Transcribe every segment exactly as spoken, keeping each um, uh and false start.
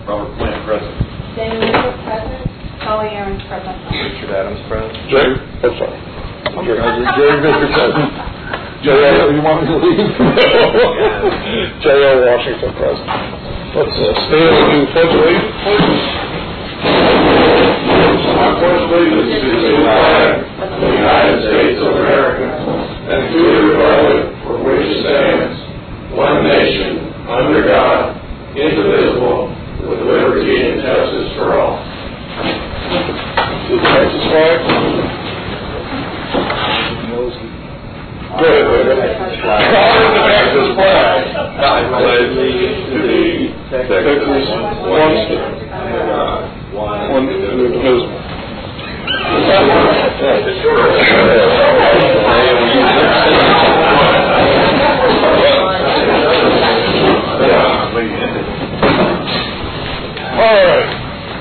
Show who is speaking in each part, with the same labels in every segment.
Speaker 1: Robert Plant, present.
Speaker 2: Daniel Mitchell, present. Holly Aaron's present.
Speaker 1: Richard Adams, present.
Speaker 3: Jay? Oh, sorry. Jay, Jay, Mister President. J O, you want me to leave? J O Washington, present. Let's uh, stand and do the pledge of allegiance, please. I pledge allegiance to the flag of the United States of America and to the republic for which it stands, one nation, under God, indivisible, with liberty and justice for all. The Texas flag. Go ahead, go ahead. Honor the Texas flag. I pledge allegiance to thee, Texas, one state, under God, one indivisible. All right.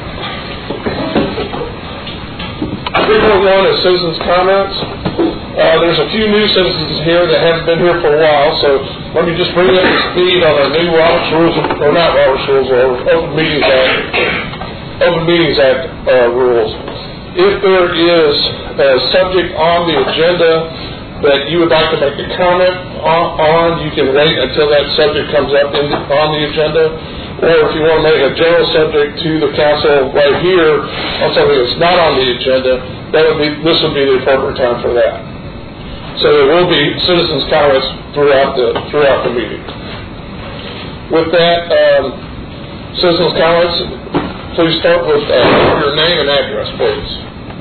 Speaker 3: three point one is citizens' comments. Uh, there's a few new citizens here that haven't been here for a while, so let me just bring up to speed on our new Robert's Rules, of, or not Robert's Rules, or Open Meetings Act, Open Meetings Act uh, rules. If there is a subject on the agenda that you would like to make a comment on, you can wait until that subject comes up in, on the agenda. Or if you want to make a general subject to the council right here on something that's not on the agenda, that would be this would be the appropriate time for that. So there will be citizens' comments throughout the throughout the meeting. With that, um, citizens' comments. Please start with uh, your name and address, please.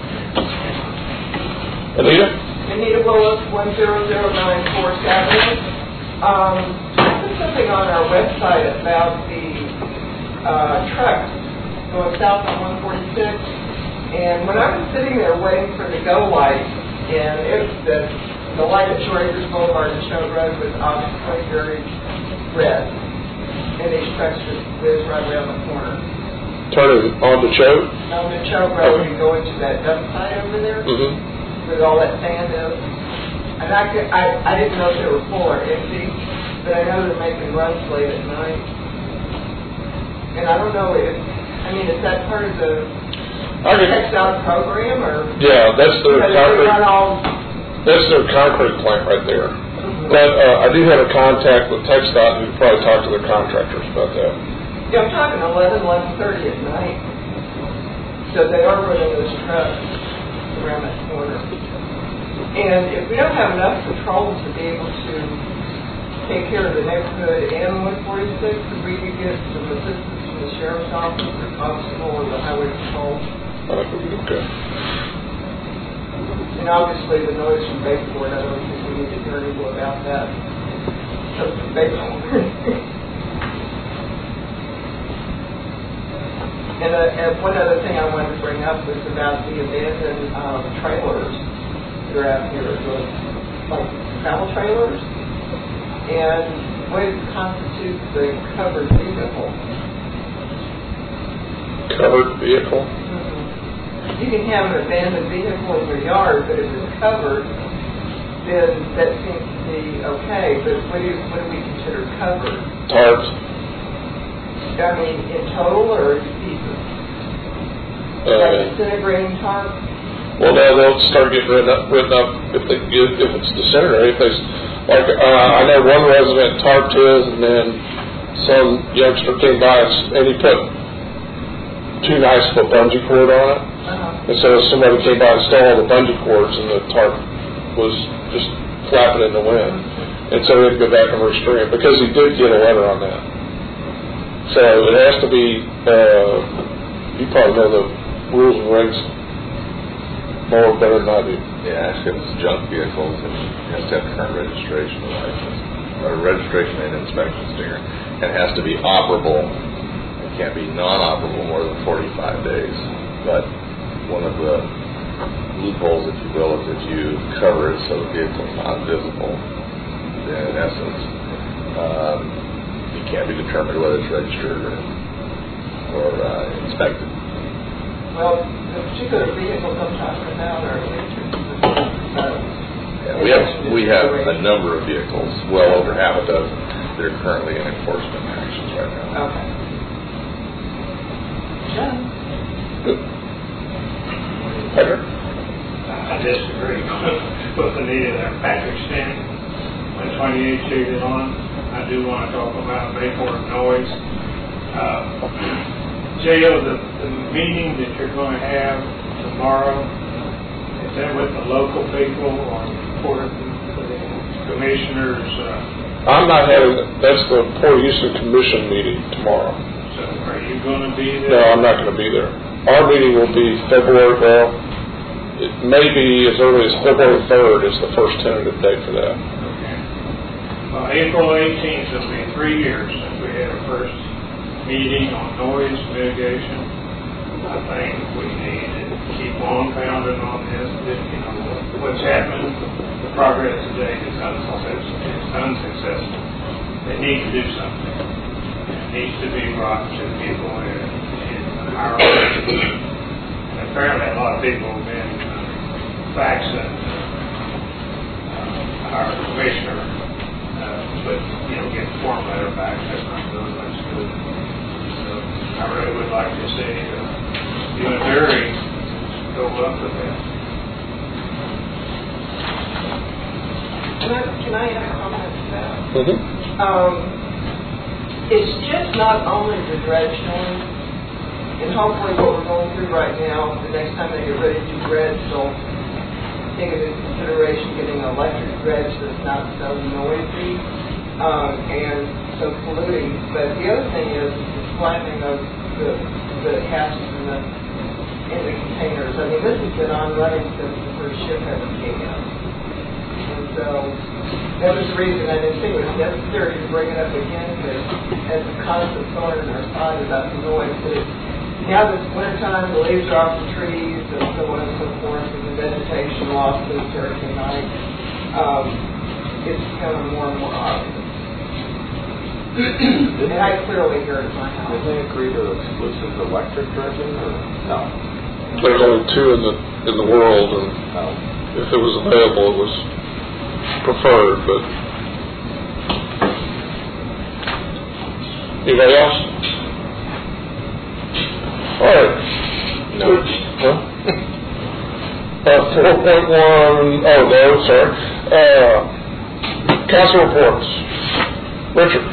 Speaker 3: Anita?
Speaker 4: Anita Willis, one zero zero nine fourth Avenue. Um, I put something on our website about the uh, truck going south on one forty-six, and when I was sitting there waiting for the go light, and it was the, the light at Shore Acres Boulevard and Show Road was obviously very red, and these trucks just whizzed right around the corner.
Speaker 3: Turning on the Cho?
Speaker 4: On the Cho Road, you go into that dump site over there.
Speaker 3: Mm-hmm.
Speaker 4: With all that sand is. And I, could, I I didn't know if they were full or empty, but I know they're making runs late at night. And I don't know if, I mean, is that part of the TxDOT program or?
Speaker 3: Yeah, that's their concrete.
Speaker 4: All...
Speaker 3: That's their concrete plant right there. Mm-hmm. But uh, I do have a contact with TxDOT who probably talk to their contractors about that.
Speaker 4: Yeah, I'm talking eleven, eleven thirty at night. So they are running those trucks around that corner. And if we don't have enough patrols to be able to take care of the neighborhood and one forty-six, if we could get some assistance from the sheriff's office or constable or the highway patrol.
Speaker 3: I think we'll be okay.
Speaker 4: And obviously the noise from Bayport, I don't think we need to hear any more about that. Because from Bayport. And, uh, and one other thing I wanted to bring up was about the abandoned um, trailers that are out here, the, like travel trailers, and what constitutes the covered vehicle.
Speaker 3: Covered vehicle?
Speaker 4: Mm-hmm. You can have an abandoned vehicle in your yard, but if it's covered, then that seems to be okay. But what do, you, what do we consider covered?
Speaker 3: Tarps.
Speaker 4: I mean, in total or in pieces? Uh, like disintegrating tarp?
Speaker 3: Well, now they'll start getting written up, written up if they if, if it's disintegrating. If they, like, uh, I know one resident tarped his, and then some youngster came by and he put two nice foot bungee cord on it.
Speaker 4: Uh-huh.
Speaker 3: And so somebody came by and stole all the bungee cords, and the tarp was just flapping in the wind. And so he had to go back and restring it because he did get a letter on that. So it has to be, uh, you probably know the rules and regs more better than I do.
Speaker 5: Yeah, actually if it's junk vehicles, and it has to have current registration license, or registration and inspection sticker. It has to be operable. It can't be non-operable more than forty-five days. But one of the loopholes, if you will, is if you cover it so the vehicle is not visible, then in essence, um, can't be determined whether it's registered or, or uh, inspected.
Speaker 4: Well, the particular vehicles I'm talking about are electric. Uh,
Speaker 5: yeah, we have we have a number of vehicles, well over half a dozen, that are currently in enforcement actions right now.
Speaker 4: Okay.
Speaker 3: Patrick?
Speaker 6: I disagree with Anita there. Patrick Stanley, when twenty-eight cheated on, I do want to talk about Bayport noise. Uh, J O, the, the meeting that you're going to have tomorrow, is that with the local people or for the commissioners? Uh,
Speaker 3: I'm not having, that's the Port Houston Commission meeting tomorrow.
Speaker 6: so are you going to be there?
Speaker 3: No, I'm not going to be there. Our meeting will be February, well, it may be as early as February third is the first tentative date for that.
Speaker 6: Okay. Well, April eighteenth will be three years since we had our first meeting on noise mitigation. I think we need to keep on pounding on this. That, you know, what's happened, the progress today is unsuccessful. It's unsuccessful. They need to do something. It needs to be brought to people in, in our and apparently a lot of people have been uh, faxing uh, our commissioner, uh, but you know, get the form letter back. That's not good. That's good. So I really would like to see uh, you and Barry go up with that.
Speaker 4: Can I, can I add a comment to that?
Speaker 3: Mm-hmm.
Speaker 4: Um, it's just not only the dredge noise, and hopefully what we're going through right now, the next time they get ready to do dredge, they'll take into consideration getting an electric dredge that's not so noisy um, and so polluting. But the other thing is the slamming of the, the hatches in the, in the containers. I mean, this has been on running since the first ship ever came in. And so that was the reason I didn't think it was necessary to bring it up again because as a constant thorn in our side about the noise. But it's, now this wintertime, the leaves are off the trees and so on and so forth, and the vegetation loss to Hurricane Night, um, it's becoming more and more obvious. And I clearly hear it in my house.
Speaker 1: Did they agree to exclusive electric dredging, or no?
Speaker 3: There's only two in the in the world, and
Speaker 1: No.
Speaker 3: if it was available, it was preferred. But anybody else? All right.
Speaker 1: No.
Speaker 3: Huh? Uh, four point one. Oh no, sorry. Uh, council reports. Richard.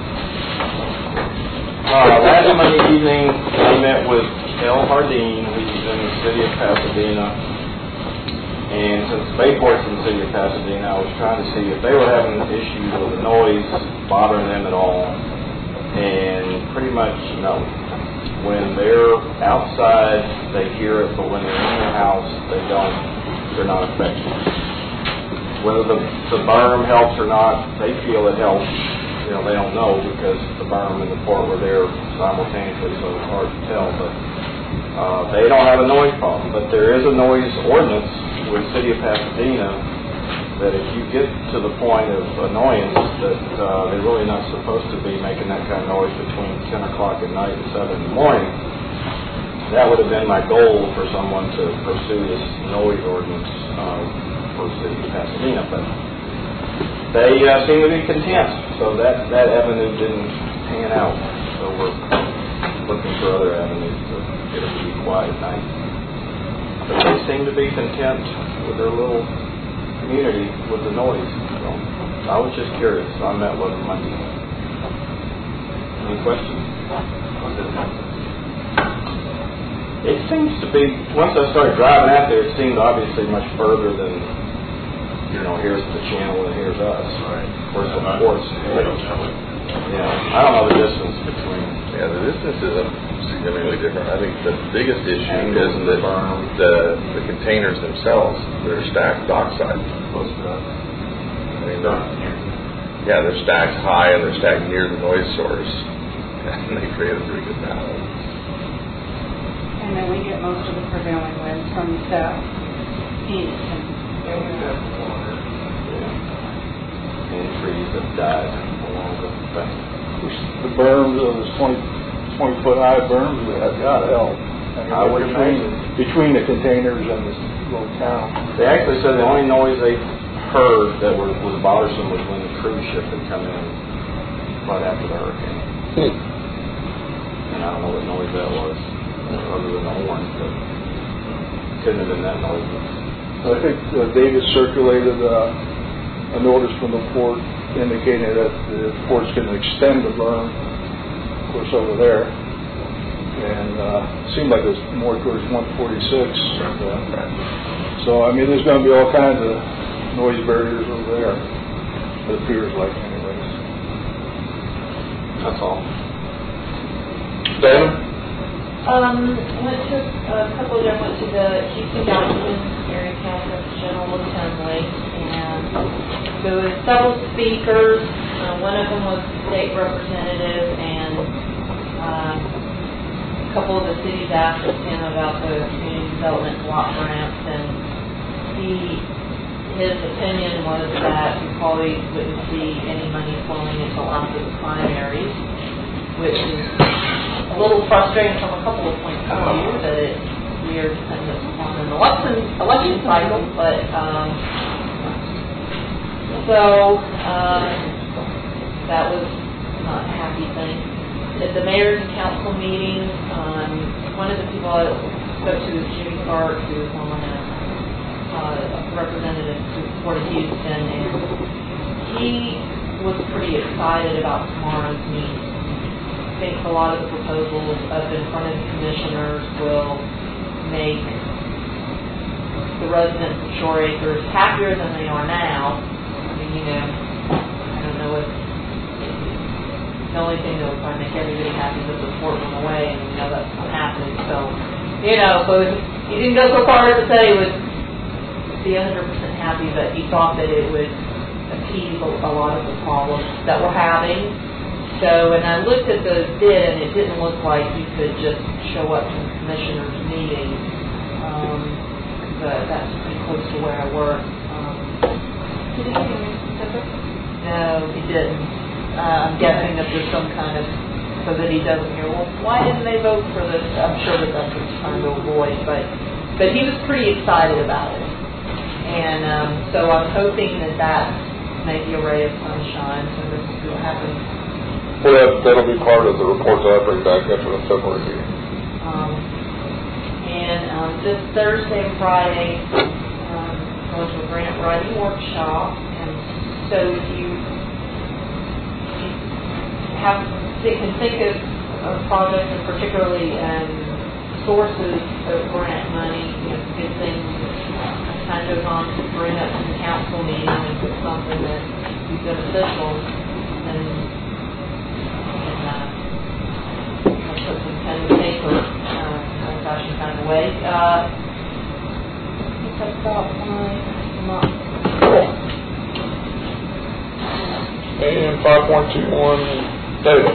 Speaker 1: Uh, last Monday evening, I met with El Hardin, who's in the city of Pasadena. And since Bayport's in the city of Pasadena, I was trying to see if they were having issues with the noise bothering them at all. And pretty much, no. When they're outside, they hear it, but when they're in their house, they don't. They're not affected. Whether the, the berm helps or not, they feel it helps. You know, they don't know because the berm and the port were there simultaneously, so it's hard to tell. But uh, they don't have a noise problem. But there is a noise ordinance with the city of Pasadena that if you get to the point of annoyance that uh, they're really not supposed to be making that kind of noise between ten o'clock at night and seven in the morning, that would have been my goal for someone to pursue this noise ordinance uh, for the city of Pasadena. But they uh, seem to be content, so that, that avenue didn't pan out. So we're looking for other avenues to get it to be quiet at night. But they seem to be content with their little community with the noise. So I was just curious, so I met with them Monday. Any questions? It seems to be, once I started driving out there, it seemed obviously much further than, you know, here's the channel and here's us.
Speaker 5: Right.
Speaker 6: Where's the ports? Yeah, I don't know the distance between.
Speaker 5: Yeah, the distance isn't significantly different. I think the biggest issue is that the the containers themselves, they're stacked dockside. I mean, they're, yeah, they're stacked high and they're stacked near the noise source, and they create a pretty good balance.
Speaker 2: And then we get most of the prevailing winds from the south, east, and
Speaker 4: And we've got water.
Speaker 6: Yeah. And trees that died along the bank.
Speaker 7: The berms, those twenty, twenty foot high berms, have got to help. I, mean,
Speaker 6: I would
Speaker 7: between,
Speaker 6: imagine.
Speaker 7: between the containers and this little town.
Speaker 6: They actually said the only noise they heard that was, was bothersome was when the cruise ship had come in right after the hurricane.
Speaker 3: Hmm.
Speaker 6: And I don't know what noise that was.
Speaker 1: other than the horn, but couldn't have been that noisy.
Speaker 7: I think uh, David circulated uh, a notice from the port indicating that the port's going to extend the berm, of course, over there. And uh, it seemed like it was more towards one forty-six. Uh, so, I mean, there's going to be all kinds of noise barriers over there. It appears like, anyways.
Speaker 1: That's all.
Speaker 3: Dana?
Speaker 8: Um, went to a couple of them, went to the Houston Galveston Area Council General Assembly, and there were several speakers. Uh, one of them was state representative, and um, a couple of the cities asked him about the community development block grants, and he, his opinion was that you probably wouldn't see any money flowing until after the primaries, which is a little frustrating from a couple of points of view, that it, we are dependent on an election, election cycle, but, um, so, um, that was not a happy thing. At the mayor's and council meeting, um, one of the people I spoke to was Jimmy Clark, who was on a, uh, representative to the Port of Houston, and he was pretty excited about tomorrow's meeting. I think a lot of the proposals up in front of the commissioners will make the residents of Shore Acres happier than they are now. I mean, you know, I don't know what, the only thing that would probably make everybody happy is if the port went away, and you know that's not happening. So, you know, so he didn't go so far as to say he would be one hundred percent happy, but he thought that it would appease a, a lot of the problems that we're having. So, and I looked at the bid, and it didn't look like you could just show up to the commissioner's meeting, um, but that's pretty close to where I work. Um, did he give you specifics? No, he didn't. Uh, I'm guessing that there's some kind of, so that he doesn't hear, well, why didn't they vote for this? I'm sure that that's what he's trying to avoid, but, but he was pretty excited about it. And um, so I'm hoping that that's maybe a ray of sunshine, so this is what happens.
Speaker 3: Well, that, that'll be part of the report that I bring back after the February meeting.
Speaker 8: Um, and um, this Thursday and Friday, um, going to a grant writing workshop, and so if you, if you have can think of a project, and particularly um, sources of grant money, you know, good things as time goes on to bring up to the council meeting, and if it's something that would be beneficial, then put some pen and paper, uh, fashion kind of way. Uh, I think that's about my month.
Speaker 3: Cool. And five point two one, David.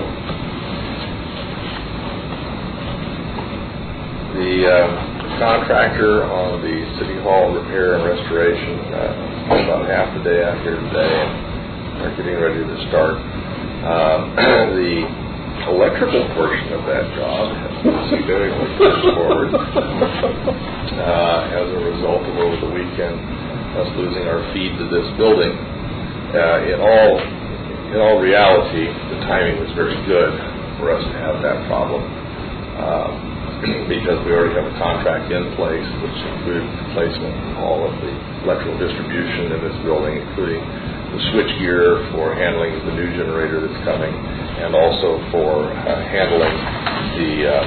Speaker 5: The uh, contractor on the City Hall repair and restoration, uh, about half the day out here today, and they're getting ready to start. Um, the electrical portion of that job has been significantly pushed forward uh, as a result of over the weekend us losing our feed to this building. Uh, in all in all reality, the timing was very good for us to have that problem uh, because we already have a contract in place which included replacement of all of the electrical distribution in this building, including the switchgear for handling the new generator that's coming, and also for uh, handling the, uh,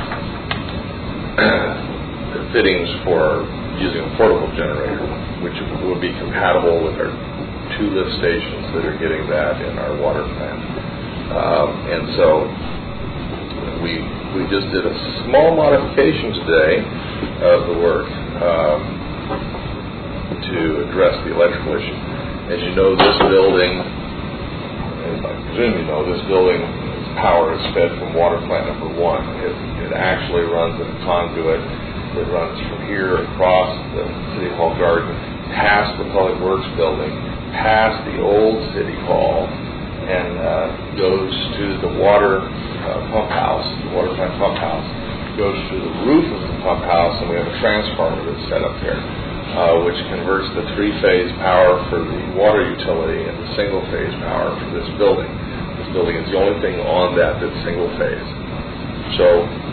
Speaker 5: the fittings for using a portable generator, which would be compatible with our two lift stations that are getting that in our water plant. Um, and so we we just did a small modification today of the work um, to address the electrical issue. As you know, this building, as I presume you know, this building power is fed from water plant number one. It, it actually runs in a conduit. It runs from here across the City Hall garden, past the Public Works building, past the old City Hall, and uh, goes to the water uh, pump house, the water plant pump house, goes to the roof of the pump house, and we have a transformer that's set up there. Uh, which converts the three-phase power for the water utility into single-phase power for this building. This building is the only thing on that that's single-phase. So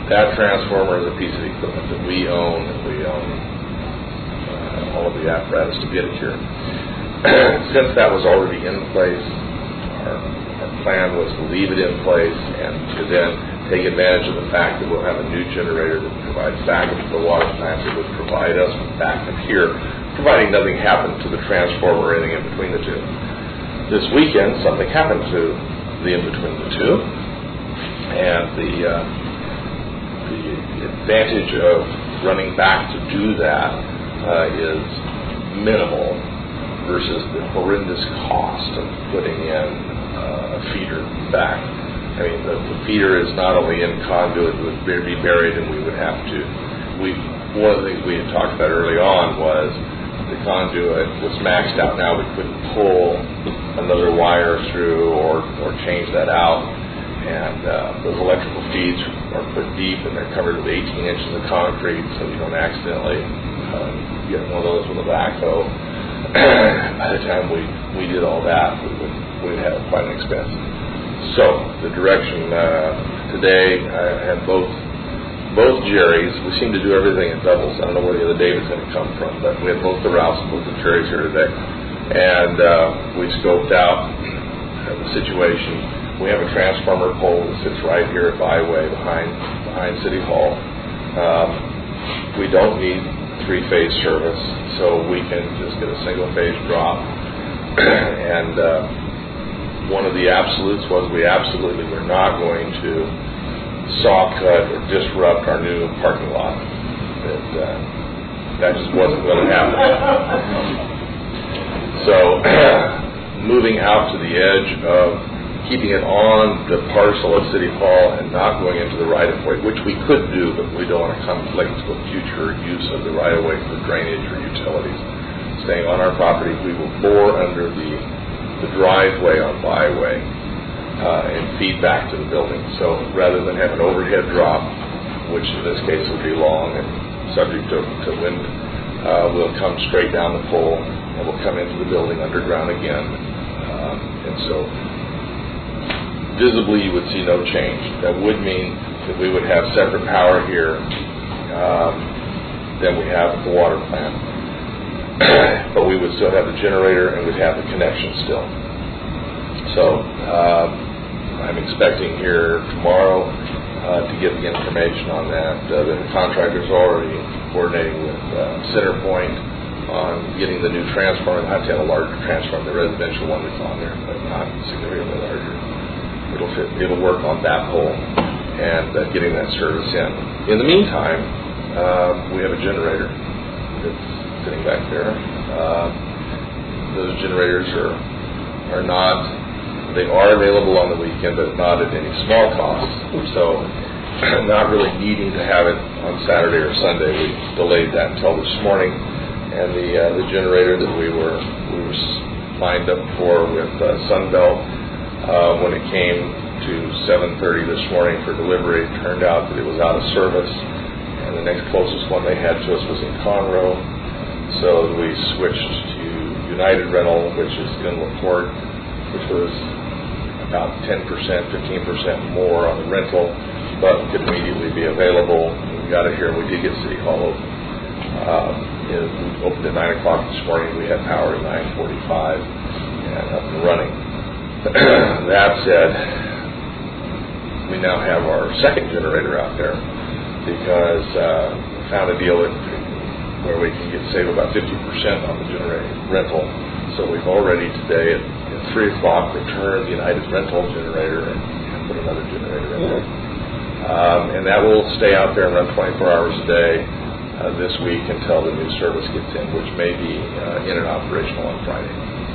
Speaker 5: that transformer is a piece of equipment that we own, and we own uh, all of the apparatus to get it here. Since that was already in place, our, our plan was to leave it in place and to then take advantage of the fact that we'll have a new generator that provides backup to the water plant that would provide us with backup here, providing nothing happened to the transformer or anything in between the two. This weekend, something happened to the in between the two, and the uh, the advantage of running back to do that uh, is minimal versus the horrendous cost of putting in uh, a feeder back. I mean, the, the feeder is not only in conduit, it would be buried, and we would have to. We one of the things we had talked about early on was the conduit was maxed out. Now we couldn't pull another wire through or or change that out. And uh, those electrical feeds are put deep, and they're covered with eighteen inches of concrete, so you don't accidentally uh, get one of those with a backhoe. By the time we, we did all that, we would we'd have quite an expense. So the direction uh, today, I had both both Jerry's. We seem to do everything in doubles. I don't know where the other David's going to come from, but we had both the Ralphs and both the Jerry's here today, and uh, we scoped out the situation. We have a transformer pole that sits right here at Byway behind behind City Hall. Um, we don't need three-phase service, so we can just get a single-phase drop. And uh, one of the absolutes was we absolutely were not going to saw cut or disrupt our new parking lot. That uh, that just wasn't going to happen. So moving out to the edge of keeping it on the parcel of City Hall and not going into the right-of-way, which we could do, but we don't want to conflict with future use of the right-of-way for drainage or utilities. Staying on our property, we will bore under the, the driveway on Byway uh, and feed back to the building. So rather than have an overhead drop, which in this case would be long and subject to, to wind, uh, we'll come straight down the pole and we'll come into the building underground again. Um, and so visibly you would see no change. That would mean that we would have separate power here um, than we have at the water plant. But we would still have the generator and we'd have the connection still. So uh, I'm expecting here tomorrow uh, to get the information on that. Uh, the contractor's already coordinating with uh, CenterPoint on getting the new transformer. They'll have to have a larger transformer, the residential one that's on there, but not significantly larger. It'll fit, it'll work on that pole and uh, getting that service in. In the meantime, uh, we have a generator that's sitting back there. Uh, those generators are are not, they are available on the weekend, but not at any small cost. So not really needing to have it on Saturday or Sunday. We delayed that until this morning, and the uh, the generator that we were we were lined up for with uh, Sunbelt. Uh, when it came to seven thirty this morning for delivery, it turned out that it was out of service, and the next closest one they had to us was in Conroe. So we switched to United Rental, which is in LaPorte, which was about ten percent, fifteen percent more on the rental, but could immediately be available. We got it here, and we did get City Hall open. Um, it opened at nine o'clock this morning. We had power at nine forty-five and up and running. That said, we now have our second generator out there because uh, we found a deal that, where we can get save about fifty percent on the generator rental. So we've already today at, at three o'clock returned the United Rental generator and, and put another generator in there. Um, and that will stay out there and run twenty-four hours a day uh, this week until the new service gets in, which may be uh, in and operational on Friday.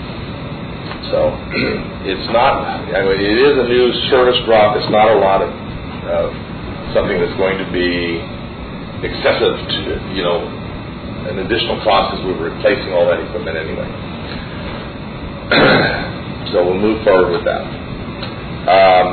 Speaker 5: So it's not, I mean, it is a new service drop. It's not a lot of uh, something that's going to be excessive to, you know, an additional cost because we were replacing all that equipment anyway. So we'll move forward with that. Um,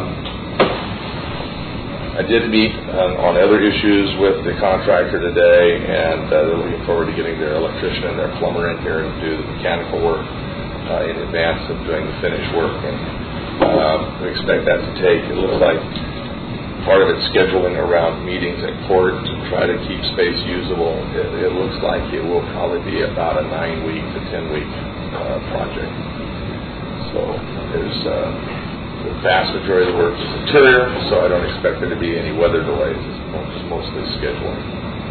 Speaker 5: I did meet on, on other issues with the contractor today, and uh, they're looking forward to getting their electrician and their plumber in here and do the mechanical work Uh, in advance of doing the finished work, and um, we expect that to take, it looks like part of it's scheduling around meetings at court to try to keep space usable. It, it looks like it will probably be about a nine-week to ten-week uh, project. So there's uh, the vast majority of the work is interior, so I don't expect there to be any weather delays. It's mostly scheduling.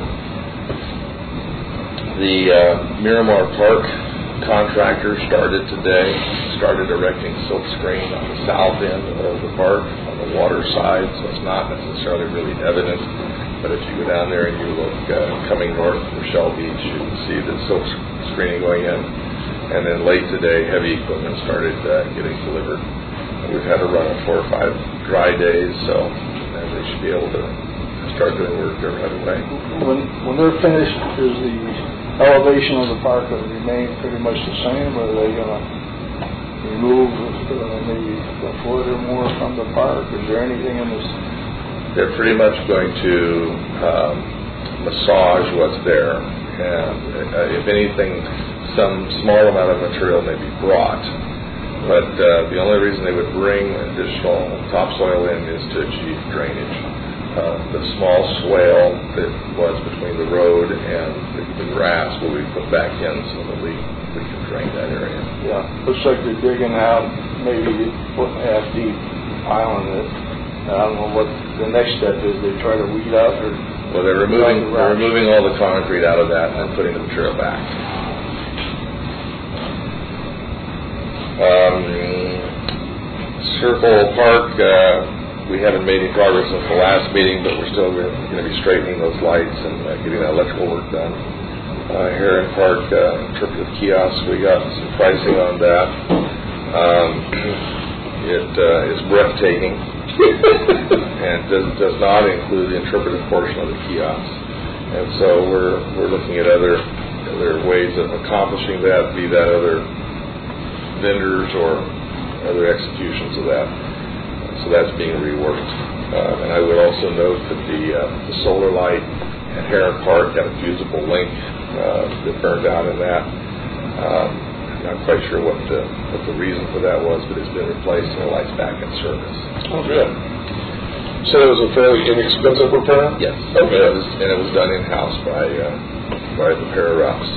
Speaker 5: The uh, Miramar Park contractor started today, started erecting silk screen on the south end of the park, on the water side, so it's not necessarily really evident. But if you go down there and you look uh, coming north from Shell Beach, you can see the silk screening going in. And then late today, heavy equipment started uh, getting delivered. And we've had a run of four or five dry days, so and they should be able to start doing work there right away.
Speaker 7: When, when they're finished, is the elevation of the park going to remain pretty much the same, or are they going to remove uh, maybe a foot or more from the park? Is there anything in this?
Speaker 5: They're pretty much going to um, massage what's there, and uh, if anything, some small amount of material may be brought. But uh, the only reason they would bring additional topsoil in is to achieve drainage. Uh, the small swale that was between the road and the, the grass will be put back in so that we, we can drain that area.
Speaker 7: Yeah, looks like they're digging out maybe a foot and a half deep, piling it. I don't know what the next step is. They try to weed out or...
Speaker 5: Well, they're removing, the they're removing all the concrete out of that and putting the material back. Um, Circle Park, uh, we haven't made any progress since the last meeting, but we're still going to be straightening those lights and uh, getting that electrical work done. Uh, Heron Park uh, interpretive kiosk, we got some pricing on that. Um, it uh, is breathtaking and does, does not include the interpretive portion of the kiosk. And so we're we're looking at other other ways of accomplishing that, be that other vendors or other executions of that. So that's being reworked. Uh, and I would also note that the, uh, the solar light at Heron Park had a fusible link uh, that burned out in that. Um, I'm not quite sure what the, what the reason for that was, but it's been replaced and the light's back in service.
Speaker 3: Oh, good. So it was a fairly inexpensive repair?
Speaker 5: Yes.
Speaker 3: Okay.
Speaker 5: And it was, and it was done in-house by, uh, by the pair of reps.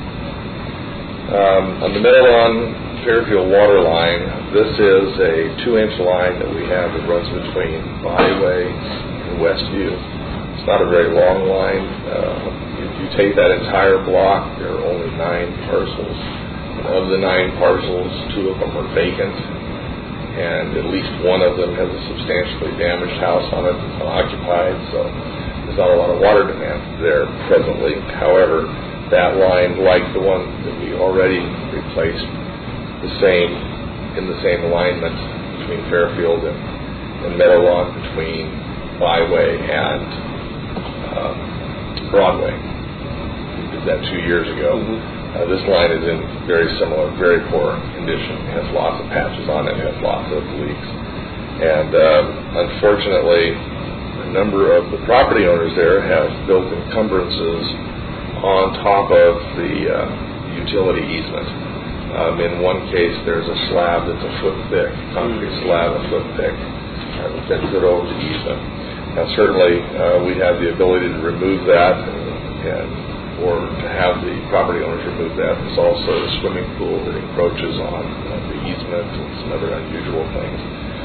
Speaker 5: Um, on the Meadowlawn Fairfield water line, this is a two-inch line that we have that runs between Byway and Westview. It's not a very long line. Uh, if you take that entire block, there are only nine parcels. Of the nine parcels, two of them are vacant, and at least one of them has a substantially damaged house on it that's unoccupied, so there's not a lot of water demand there presently. However, that line, like the one that we already replaced, the same, in the same alignment between Fairfield and, and Meadowlawn, between Byway and um, Broadway. We did that two years ago. Mm-hmm. Uh, this line is in very similar, very poor condition. It has lots of patches on it, it has lots of leaks. And um, unfortunately, a number of the property owners there have built encumbrances on top of the uh, utility easement. Um, in one case, there's a slab that's a foot thick, concrete slab a foot thick, uh, that bends it over to easement. Now, certainly, uh, we have the ability to remove that, and, and or to have the property owners remove that. There's also a swimming pool that encroaches on uh, the easement and some other unusual things.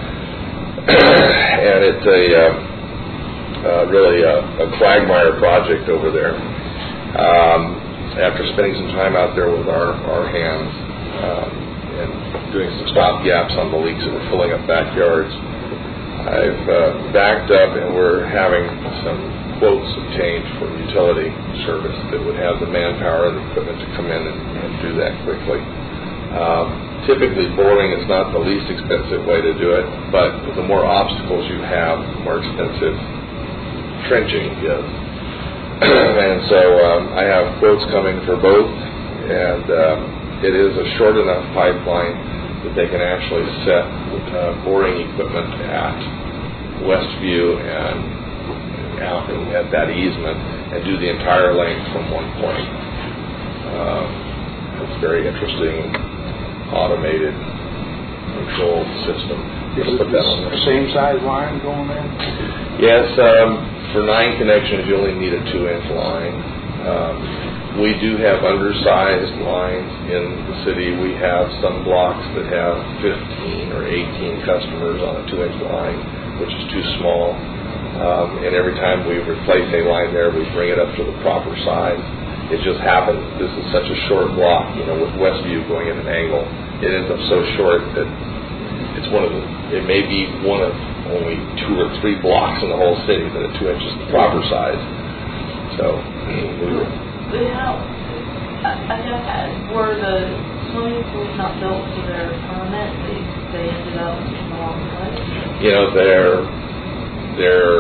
Speaker 5: And it's a uh, uh, really a, a quagmire project over there. Um, after spending some time out there with our, our hands, Um, and doing some stop gaps on the leaks that were filling up backyards, I've uh, backed up and we're having some quotes obtained for utility service that would have the manpower and the equipment to come in and, and do that quickly. Um, typically boring is not the least expensive way to do it, but the more obstacles you have, the more expensive trenching is. And so um, I have quotes coming for both, and um, it is a short enough pipeline that they can actually set uh, boring equipment at Westview and out at that easement and do the entire length from one point. Um, it's a very interesting automated control system.
Speaker 7: Is it
Speaker 5: Put that on
Speaker 7: the
Speaker 5: there.
Speaker 7: same size line going in?
Speaker 5: Yes, um, for nine connections, you only need a two-inch line. Um, we do have undersized lines in the city. We have some blocks that have fifteen or eighteen customers on a two-inch line, which is too small. Um, and every time we replace a line there, we bring it up to the proper size. It just happens, this is such a short block, you know, with Westview going at an angle, it ends up so short that it's one of the, it may be one of only two or three blocks in the whole city that a two inch is the proper size. So, we were,
Speaker 8: But how, I, I guess, were the swimming pools not built to their permit? They, they ended up in the wrong place?
Speaker 5: you know, they're, they're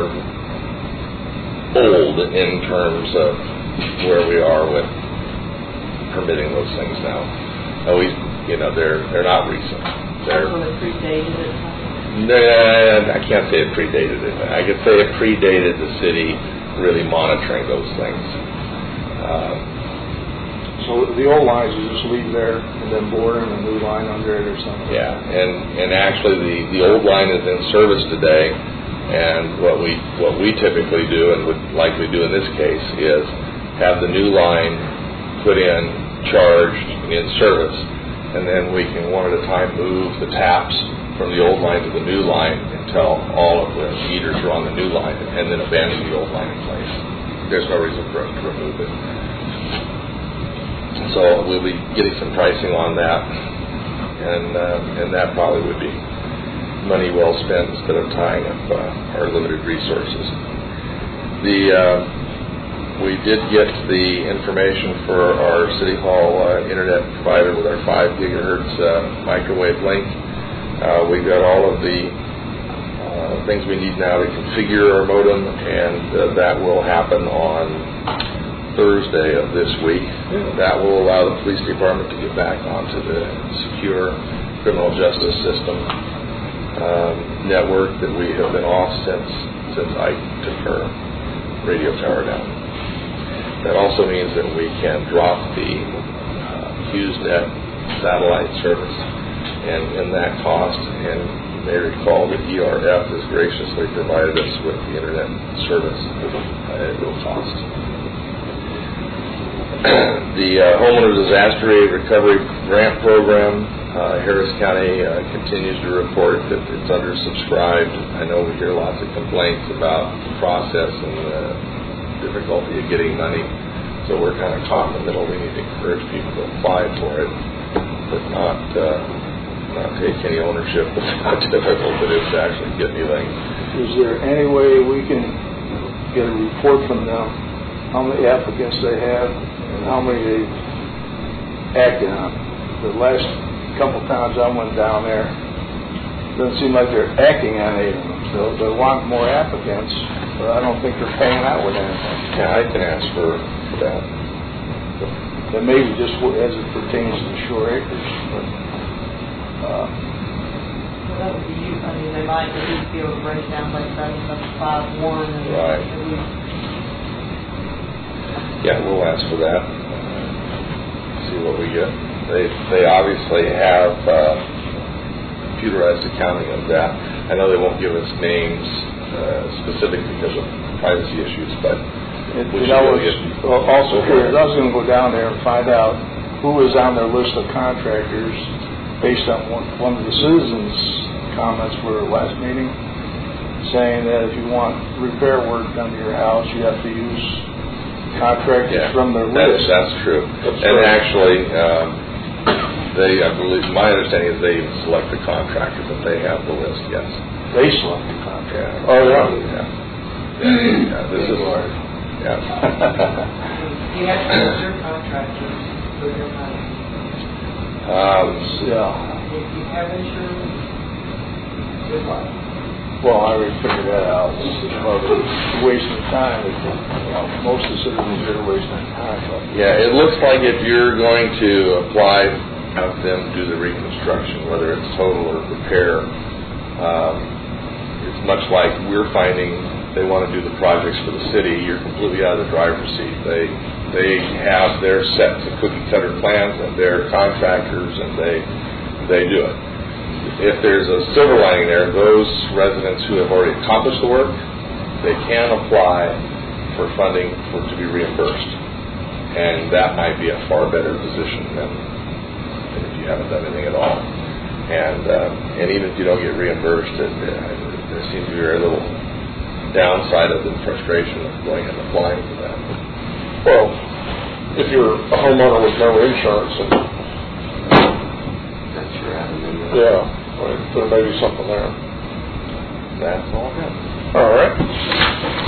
Speaker 5: old in terms of where we are with permitting those things now. Always, you know, they're, they're not recent. They're,
Speaker 8: So it predated it?
Speaker 5: Nah, I can't say it predated it. I could say it predated the city really monitoring those things. Um,
Speaker 7: So the old lines you just leave there and then bore in a new line under it or something?
Speaker 5: yeah, and, and actually the, the old line is in service today, and what we what we typically do and would likely do in this case is have the new line put in, charged, in service, and then we can one at a time move the taps from the old line to the new line until all of the meters are on the new line, and then abandon the old line in place. There's no reason for us to remove it. So we'll be getting some pricing on that, and uh, and that probably would be money well spent instead of tying up uh, our limited resources. The uh, we did get the information for our City Hall uh, internet provider with our five gigahertz uh, microwave link. Uh, we got all of the uh, things we need now to configure our modem, and uh, that will happen on Thursday of this week. That will allow the police department to get back onto the secure criminal justice system um, network that we have been off since since I took our radio tower down. That also means that we can drop the uh, HughesNet satellite service and in that cost, and you may recall that E R F has graciously provided us with the internet service at no cost. The uh, Homeowner Disaster Aid Recovery Grant Program, uh, Harris County uh, continues to report that it's undersubscribed. I know we hear lots of complaints about the process and the difficulty of getting money, so we're kind of caught in the middle. We need to encourage people to apply for it, but not uh, not take any ownership of how difficult it is to actually get anything.
Speaker 7: Is there any way we can get a report from them, how many applicants they have and how many they've acted on? The last couple times I went down there, it doesn't seem like they're acting on any of them. So they want more applicants, but I don't think they're paying out with anything.
Speaker 5: Yeah, I can ask for, for that.
Speaker 7: And maybe just as it pertains to the shore acres. But, uh,
Speaker 8: Well, that would be, you. I mean, they might at least be able to break down like seven, seven, five, one, and
Speaker 5: Right.
Speaker 8: at least.
Speaker 5: Yeah, we'll ask for that. See what we get. They they obviously have uh, computerized accounting of that. I know they won't give us names uh, specific because of privacy issues, but
Speaker 7: It,
Speaker 5: we
Speaker 7: you
Speaker 5: should
Speaker 7: know,
Speaker 5: be able to
Speaker 7: it's
Speaker 5: get-
Speaker 7: al- also curious, I was going to go down there and find out who is on their list of contractors based on one, one of the citizens' comments for the last meeting, saying that if you want repair work done to your house, you have to use contractors
Speaker 5: Yeah,
Speaker 7: from their
Speaker 5: that is,
Speaker 7: list.
Speaker 5: that's true.
Speaker 7: That's
Speaker 5: and
Speaker 7: right.
Speaker 5: actually, um, they, I believe, my understanding is they even select the contractor, but they have the list, yes.
Speaker 7: They select the contractor.
Speaker 5: Yeah.
Speaker 7: Oh, yeah?
Speaker 5: Yeah. Yeah, this is, yeah.
Speaker 4: You have to use your contractors for your money.
Speaker 5: Um,
Speaker 7: Yeah.
Speaker 4: If you have insurance, good luck.
Speaker 7: Well, I already figured that out. Well, it's a waste of time. It's, you know, most of the citizens are wasting time. But
Speaker 5: Yeah, it looks like if you're going to apply, have them do the reconstruction, whether it's total or repair, um, it's much like we're finding they want to do the projects for the city. You're completely out of the driver's seat. They they have their sets of cookie cutter plans and their contractors, and they they do it. If if there's a silver lining there, those residents who have already accomplished the work, they can apply for funding for to be reimbursed. And that might be a far better position than, than if you haven't done anything at all. And uh, and even if you don't get reimbursed, it, uh, there seems to be very little downside of the frustration of going and applying for that.
Speaker 3: Well, if you're a homeowner with no insurance, and,
Speaker 5: That's your avenue.
Speaker 3: yeah, well, there may be something there.
Speaker 5: That's all good.
Speaker 3: All right.